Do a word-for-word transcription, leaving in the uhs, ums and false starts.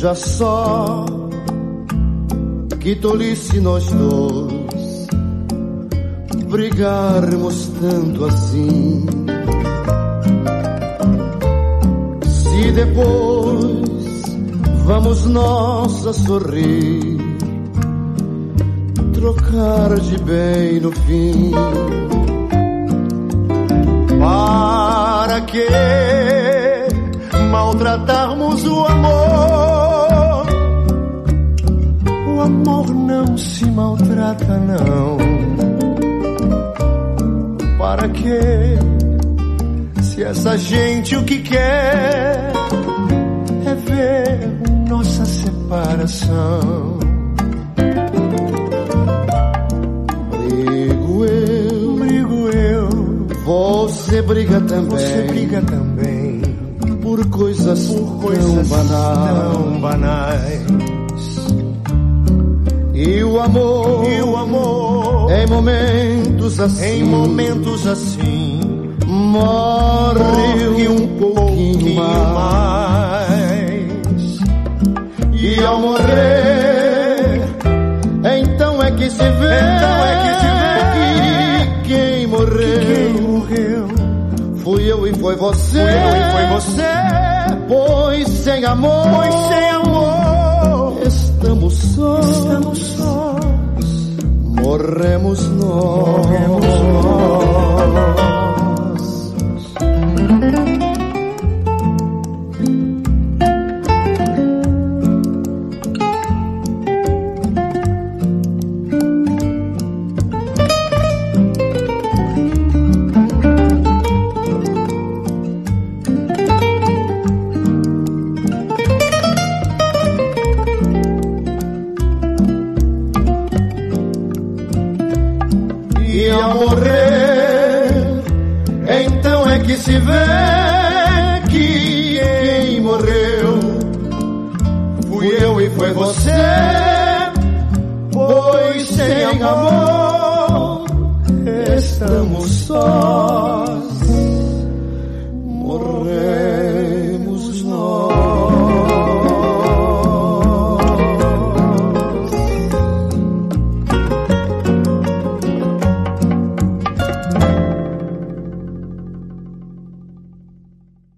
Veja só que tolice nós dois brigarmos tanto assim. Se depois vamos nós a sorrir, trocar de bem no fim. Para que maltratarmos o amor? O amor não se maltrata, não. Para que, se essa gente o que quer é ver nossa separação? Brigo eu, brigo eu, você briga também, você briga também, por coisas, por coisas tão banais, tão banais. E o amor, e o amor, em momentos assim, em momentos assim, morre, morre um pouquinho mais. E ao morrer, então é que se vê, então é que se vê que quem morreu, que quem morreu fui eu e foi você, fui eu e foi você. Pois sem amor, pois sem amor, estamos sós, estamos sós, morremos nós, morremos nós. Se vê que quem morreu fui eu e foi você, pois sem amor estamos sós.